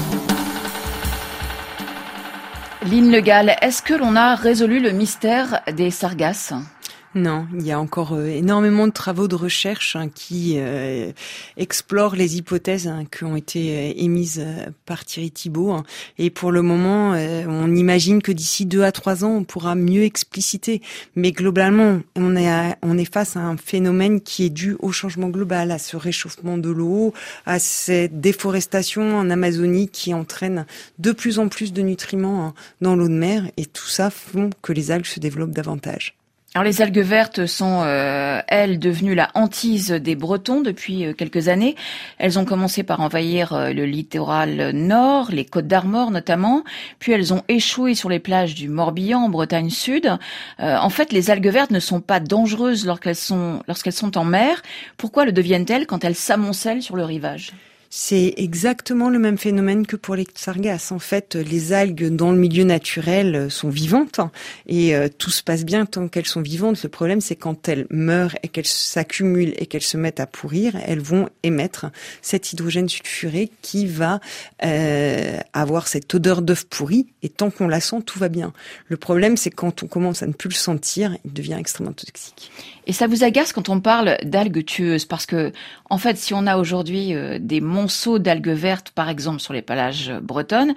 Speaker 4: Lynn Le Gall, est-ce que l'on a résolu le mystère des sargasses ?
Speaker 5: Non, il y a encore énormément de travaux de recherche qui explorent les hypothèses qui ont été émises par Thierry Thibault. Et pour le moment, on imagine que d'ici 2 à 3 ans, on pourra mieux expliciter. Mais globalement, on est face à un phénomène qui est dû au changement global, à ce réchauffement de l'eau, à cette déforestation en Amazonie qui entraîne de plus en plus de nutriments dans l'eau de mer. Et tout ça font que les algues se développent davantage.
Speaker 4: Alors les algues vertes sont, elles, devenues la hantise des Bretons depuis quelques années. Elles ont commencé par envahir le littoral nord, les Côtes d'Armor notamment, puis elles ont échoué sur les plages du Morbihan en Bretagne Sud. En fait, les algues vertes ne sont pas dangereuses lorsqu'elles sont en mer. Pourquoi le deviennent-elles quand elles s'amoncellent sur le rivage ?
Speaker 5: C'est exactement le même phénomène que pour les sargasses. En fait, les algues dans le milieu naturel sont vivantes et tout se passe bien tant qu'elles sont vivantes. Le problème, c'est quand elles meurent et qu'elles s'accumulent et qu'elles se mettent à pourrir, elles vont émettre cet hydrogène sulfuré qui va avoir cette odeur d'œuf pourri et tant qu'on la sent, tout va bien. Le problème, c'est quand on commence à ne plus le sentir, il devient extrêmement toxique.
Speaker 4: Et ça vous agace quand on parle d'algues tueuses? Parce que, en fait, si on a aujourd'hui des monceaux d'algues vertes, par exemple, sur les plages bretonnes,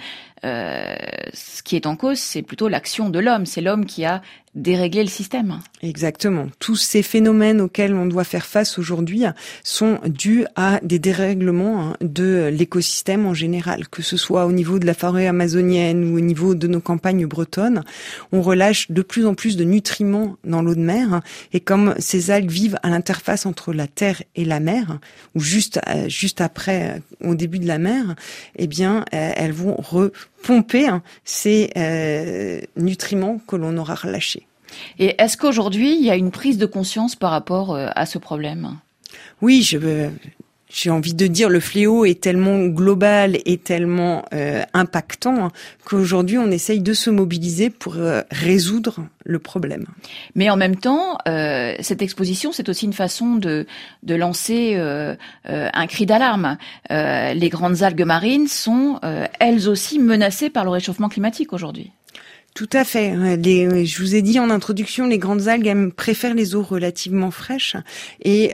Speaker 4: ce qui est en cause, c'est plutôt l'action de l'homme. C'est l'homme qui a déréglé le système.
Speaker 5: Exactement. Tous ces phénomènes auxquels on doit faire face aujourd'hui sont dus à des dérèglements de l'écosystème en général, que ce soit au niveau de la forêt amazonienne ou au niveau de nos campagnes bretonnes. On relâche de plus en plus de nutriments dans l'eau de mer et comme ces algues vivent à l'interface entre la terre et la mer, ou juste après, au début de la mer, eh bien, elles vont repomper ces nutriments que l'on aura relâchés.
Speaker 4: Et est-ce qu'aujourd'hui, il y a une prise de conscience par rapport à ce problème ?
Speaker 5: Oui, j'ai envie de dire le fléau est tellement global et tellement impactant qu'aujourd'hui on essaye de se mobiliser pour résoudre le problème.
Speaker 4: Mais en même temps, cette exposition, c'est aussi une façon de lancer un cri d'alarme. Les grandes algues marines sont elles aussi menacées par le réchauffement climatique aujourd'hui.
Speaker 5: Tout à fait. Je vous ai dit en introduction, les grandes algues elles préfèrent les eaux relativement fraîches et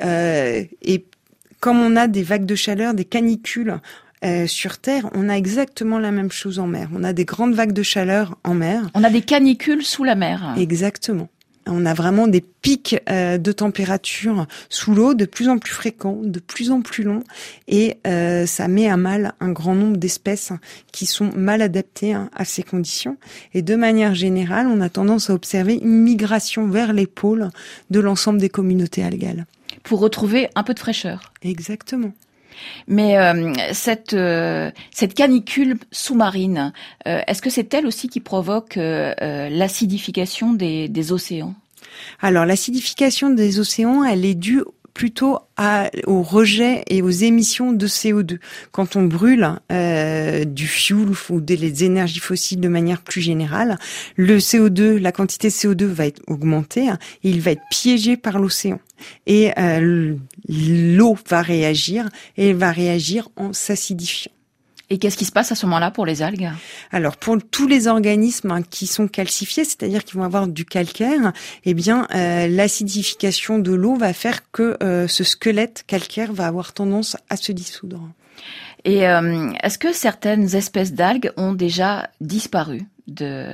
Speaker 5: comme on a des vagues de chaleur, des canicules sur Terre, on a exactement la même chose en mer. On a des grandes vagues de chaleur en mer.
Speaker 4: On a des canicules sous la mer.
Speaker 5: Exactement. On a vraiment des pics de température sous l'eau de plus en plus fréquents, de plus en plus longs, et ça met à mal un grand nombre d'espèces qui sont mal adaptées à ces conditions. Et de manière générale, on a tendance à observer une migration vers les pôles de l'ensemble des communautés algales.
Speaker 4: Pour retrouver un peu de fraîcheur.
Speaker 5: Exactement.
Speaker 4: Mais cette canicule sous-marine, est-ce que c'est elle aussi qui provoque l'acidification des océans ?
Speaker 5: Alors l'acidification des océans, elle est due plutôt au rejet et aux émissions de CO2. Quand on brûle du fuel ou des énergies fossiles de manière plus générale, le CO2, la quantité de CO2 va être augmentée et il va être piégé par l'océan. Et l'eau va réagir et elle va réagir en s'acidifiant.
Speaker 4: Et qu'est-ce qui se passe à ce moment-là pour les algues ?
Speaker 5: Alors pour tous les organismes qui sont calcifiés, c'est-à-dire qui vont avoir du calcaire, eh bien l'acidification de l'eau va faire que ce squelette calcaire va avoir tendance à se dissoudre.
Speaker 4: Et est-ce que certaines espèces d'algues ont déjà disparu des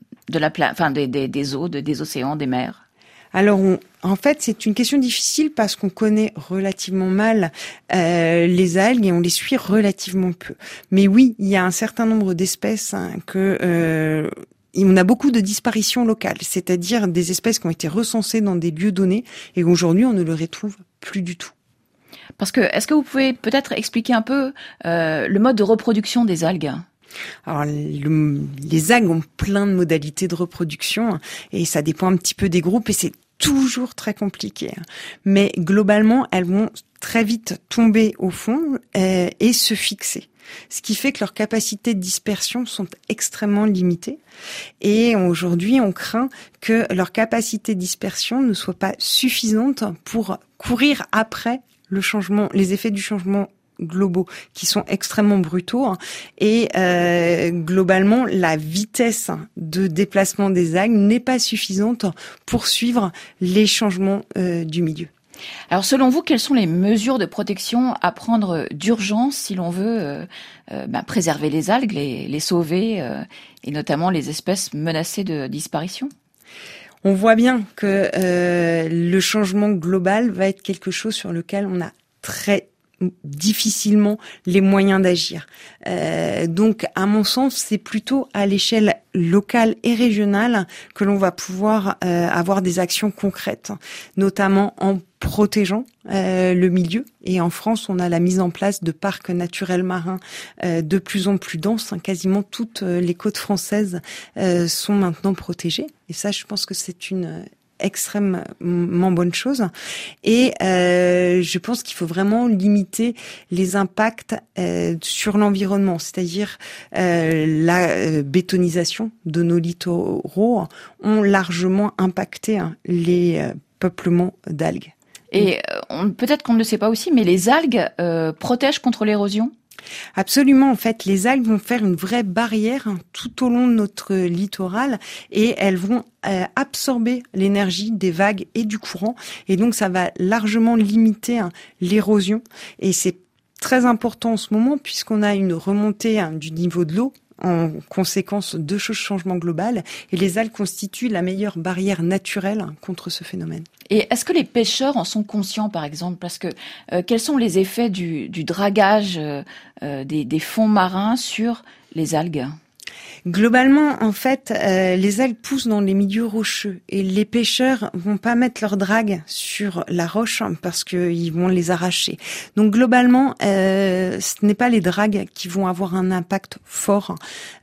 Speaker 4: eaux, des océans, des mers ?
Speaker 5: Alors, en fait, c'est une question difficile parce qu'on connaît relativement mal les algues et on les suit relativement peu. Mais oui, il y a un certain nombre d'espèces on a beaucoup de disparitions locales, c'est-à-dire des espèces qui ont été recensées dans des lieux donnés et aujourd'hui, on ne les retrouve plus du tout.
Speaker 4: Parce que, est-ce que vous pouvez peut-être expliquer un peu le mode de reproduction des algues ?
Speaker 5: Alors, les algues ont plein de modalités de reproduction et ça dépend un petit peu des groupes et c'est toujours très compliqué. Mais globalement, elles vont très vite tomber au fond et se fixer. Ce qui fait que leurs capacités de dispersion sont extrêmement limitées. Et aujourd'hui, on craint que leur capacité de dispersion ne soit pas suffisante pour courir après le changement, les effets du changement globaux qui sont extrêmement brutaux et globalement la vitesse de déplacement des algues n'est pas suffisante pour suivre les changements du milieu.
Speaker 4: Alors selon vous, quelles sont les mesures de protection à prendre d'urgence si l'on veut préserver les algues, les sauver et notamment les espèces menacées de disparition ?
Speaker 5: On voit bien que le changement global va être quelque chose sur lequel on a très difficilement les moyens d'agir. Donc, à mon sens, c'est plutôt à l'échelle locale et régionale que l'on va pouvoir avoir des actions concrètes, notamment en protégeant le milieu. Et en France, on a la mise en place de parcs naturels marins de plus en plus denses. Quasiment toutes les côtes françaises sont maintenant protégées. Et ça, je pense que c'est une extrêmement bonne chose. Et je pense qu'il faut vraiment limiter les impacts sur l'environnement, c'est-à-dire la bétonisation de nos littoraux ont largement impacté les peuplements d'algues.
Speaker 4: Et peut-être qu'on ne le sait pas aussi, mais les algues protègent contre l'érosion ?
Speaker 5: Absolument, en fait, les algues vont faire une vraie barrière tout au long de notre littoral et elles vont absorber l'énergie des vagues et du courant et donc ça va largement limiter l'érosion et c'est très important en ce moment puisqu'on a une remontée du niveau de l'eau en conséquence de ce changement global et les algues constituent la meilleure barrière naturelle contre ce phénomène.
Speaker 4: Et est-ce que les pêcheurs en sont conscients, par exemple, parce que quels sont les effets du dragage des fonds marins sur les algues ?
Speaker 5: Globalement, en fait, les algues poussent dans les milieux rocheux et les pêcheurs vont pas mettre leurs dragues sur la roche parce qu'ils vont les arracher. Donc globalement, ce n'est pas les dragues qui vont avoir un impact fort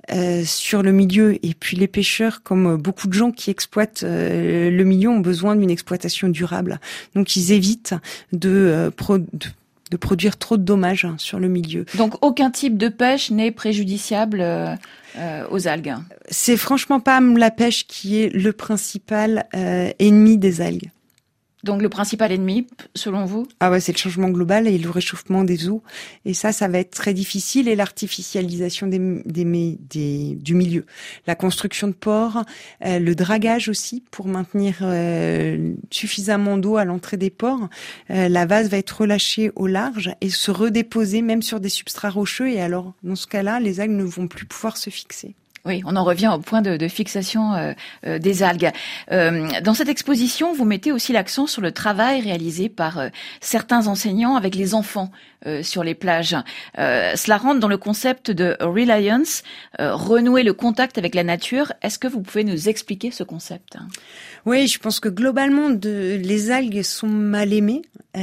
Speaker 5: sur le milieu. Et puis les pêcheurs, comme beaucoup de gens qui exploitent le milieu, ont besoin d'une exploitation durable. Donc ils évitent de produire trop de dommages sur le milieu.
Speaker 4: Donc aucun type de pêche n'est préjudiciable aux algues.
Speaker 5: C'est franchement pas la pêche qui est le principal ennemi des algues.
Speaker 4: Donc le principal ennemi, selon vous ?
Speaker 5: Ah ouais, c'est le changement global et le réchauffement des eaux. Et ça va être très difficile. Et l'artificialisation du milieu. La construction de ports, le dragage aussi pour maintenir suffisamment d'eau à l'entrée des ports. La vase va être relâchée au large et se redéposer même sur des substrats rocheux. Et alors, dans ce cas-là, les algues ne vont plus pouvoir se fixer.
Speaker 4: Oui, on en revient au point de fixation des algues. Dans cette exposition, vous mettez aussi l'accent sur le travail réalisé par certains enseignants avec les enfants sur les plages. Cela rentre dans le concept de reliance, renouer le contact avec la nature. Est-ce que vous pouvez nous expliquer ce concept ?
Speaker 5: Oui, je pense que globalement, les algues sont mal aimées.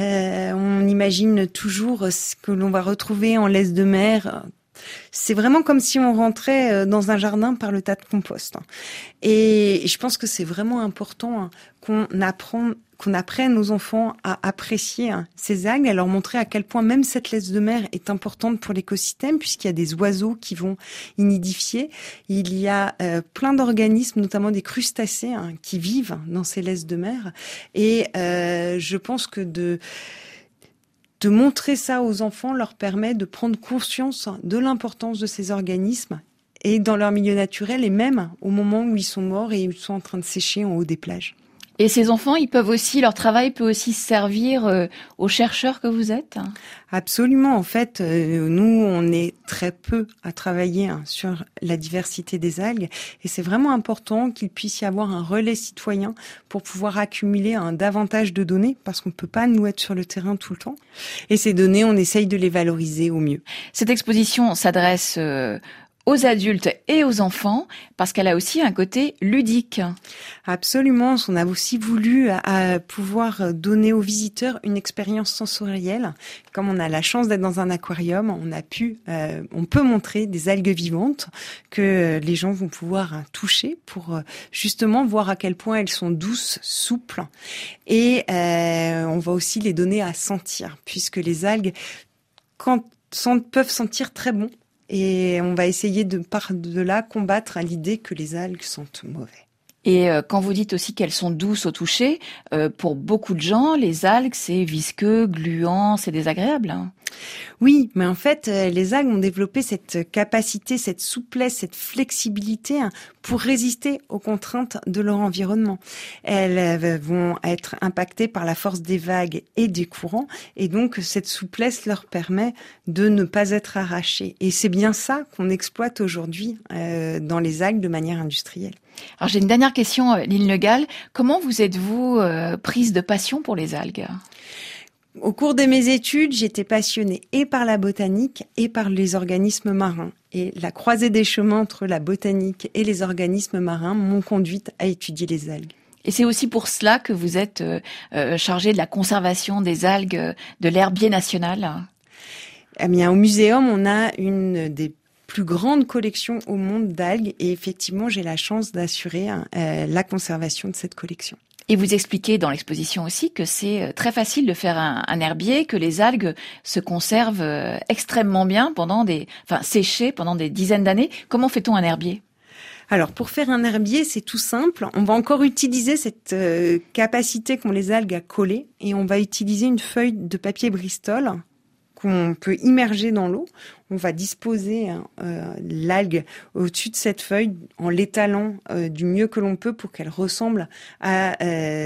Speaker 5: On imagine toujours ce que l'on va retrouver en laisse de mer. C'est vraiment comme si on rentrait dans un jardin par le tas de compost. Et je pense que c'est vraiment important qu'on apprenne aux enfants à apprécier ces algues, à leur montrer à quel point même cette laisse de mer est importante pour l'écosystème, puisqu'il y a des oiseaux qui vont y nidifier. Il y a plein d'organismes, notamment des crustacés, qui vivent dans ces laisses de mer. Et je pense que de montrer ça aux enfants leur permet de prendre conscience de l'importance de ces organismes et dans leur milieu naturel et même au moment où ils sont morts et ils sont en train de sécher en haut des plages.
Speaker 4: Et ces enfants, leur travail peut aussi servir aux chercheurs que vous êtes ?
Speaker 5: Absolument. En fait, nous, on est très peu à travailler sur la diversité des algues et c'est vraiment important qu'il puisse y avoir un relais citoyen pour pouvoir accumuler davantage de données parce qu'on ne peut pas nous être sur le terrain tout le temps. Et ces données, on essaye de les valoriser au mieux.
Speaker 4: Cette exposition s'adresse aux adultes et aux enfants, parce qu'elle a aussi un côté ludique.
Speaker 5: Absolument, on a aussi voulu pouvoir donner aux visiteurs une expérience sensorielle. Comme on a la chance d'être dans un aquarium, on peut montrer des algues vivantes que les gens vont pouvoir toucher pour justement voir à quel point elles sont douces, souples. Et on va aussi les donner à sentir, puisque les algues peuvent sentir très bon. Et on va essayer par de là combattre l'idée que les algues sentent mauvais.
Speaker 4: Et quand vous dites aussi qu'elles sont douces au toucher, pour beaucoup de gens, les algues, c'est visqueux, gluant, c'est désagréable.
Speaker 5: Oui, mais en fait, les algues ont développé cette capacité, cette souplesse, cette flexibilité pour résister aux contraintes de leur environnement. Elles vont être impactées par la force des vagues et des courants, et donc cette souplesse leur permet de ne pas être arrachées. Et c'est bien ça qu'on exploite aujourd'hui dans les algues de manière industrielle.
Speaker 4: Alors j'ai une dernière question, Lynn Le Gall. Comment vous êtes-vous prise de passion pour les algues ?
Speaker 5: Au cours de mes études, j'étais passionnée et par la botanique et par les organismes marins. Et la croisée des chemins entre la botanique et les organismes marins m'ont conduite à étudier les algues.
Speaker 4: Et c'est aussi pour cela que vous êtes chargée de la conservation des algues de l'herbier national ?
Speaker 5: Eh bien, au muséum, on a une des plus grande collection au monde d'algues et effectivement, j'ai la chance d'assurer la conservation de cette collection.
Speaker 4: Et vous expliquez dans l'exposition aussi que c'est très facile de faire un herbier, que les algues se conservent extrêmement bien séchées pendant des dizaines d'années. Comment fait-on un herbier ?
Speaker 5: Alors, pour faire un herbier, c'est tout simple. On va encore utiliser cette capacité qu'ont les algues à coller et on va utiliser une feuille de papier Bristol qu'on peut immerger dans l'eau. On va disposer l'algue au-dessus de cette feuille en l'étalant du mieux que l'on peut pour qu'elle ressemble à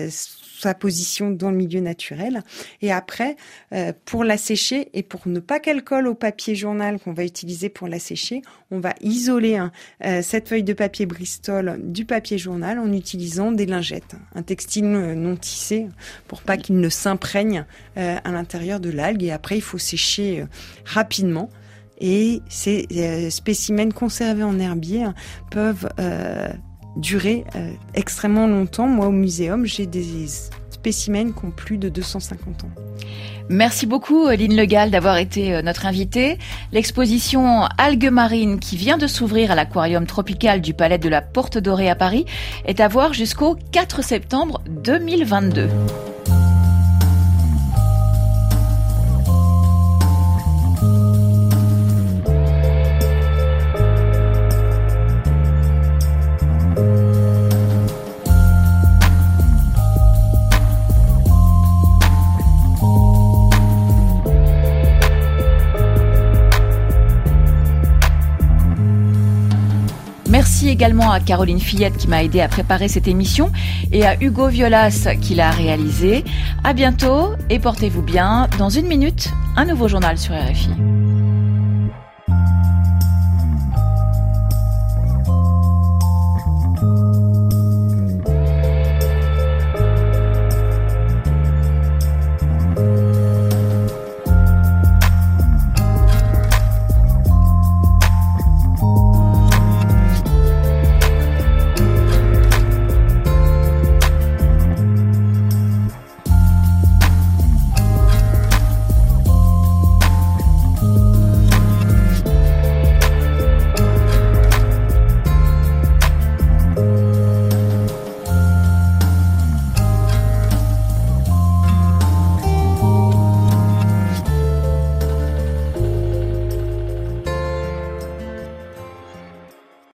Speaker 5: sa position dans le milieu naturel. Et après, pour la sécher et pour ne pas qu'elle colle au papier journal qu'on va utiliser pour la sécher, on va isoler cette feuille de papier Bristol du papier journal en utilisant des lingettes, un textile non tissé pour pas qu'il ne s'imprègne à l'intérieur de l'algue. Et après, il faut sécher rapidement. Et ces spécimens conservés en herbier peuvent durer extrêmement longtemps. Moi, au muséum, j'ai des spécimens qui ont plus de 250 ans.
Speaker 4: Merci beaucoup, Lynn Le Gall, d'avoir été notre invitée. L'exposition Algues marines, qui vient de s'ouvrir à l'aquarium tropical du Palais de la Porte Dorée à Paris, est à voir jusqu'au 4 septembre 2022. Merci également à Caroline Fillette qui m'a aidé à préparer cette émission et à Hugo Violas qui l'a réalisée. À bientôt et portez-vous bien. Dans 1 minute, un nouveau journal sur RFI.